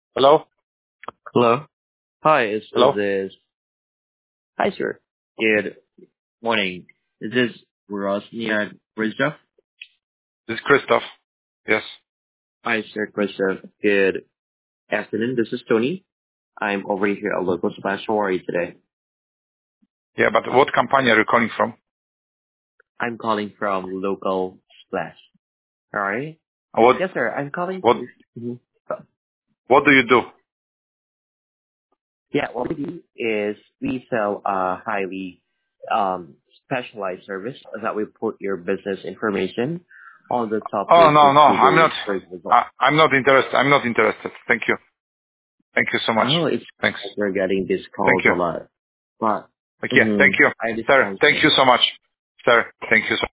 Hello? Hello. Hi, is Hello? this? Hi, sir. Good morning. Is this Rosnia Rizov? This is Christoph. Yes. Hi, sir, Christoph. Good afternoon. This is Tony. I'm over here at Local Splash. How are you today? Yeah, but what company are you calling from? I'm calling from Local Splash. All right. What, Yes, sir. I'm calling. what, Mhm. what do you do? Yeah, what we do is we sell a highly specialized service that we put your business information on the top Oh, page no, of no, Google search results. I'm not interested. I'm not interested. Thank you. Thank you so much. Oh, it's Thanks. like we're getting these Thank calls you. a lot. But Okay, thank you. I Sir, understand, thank sir. you so much. Sir, thank you so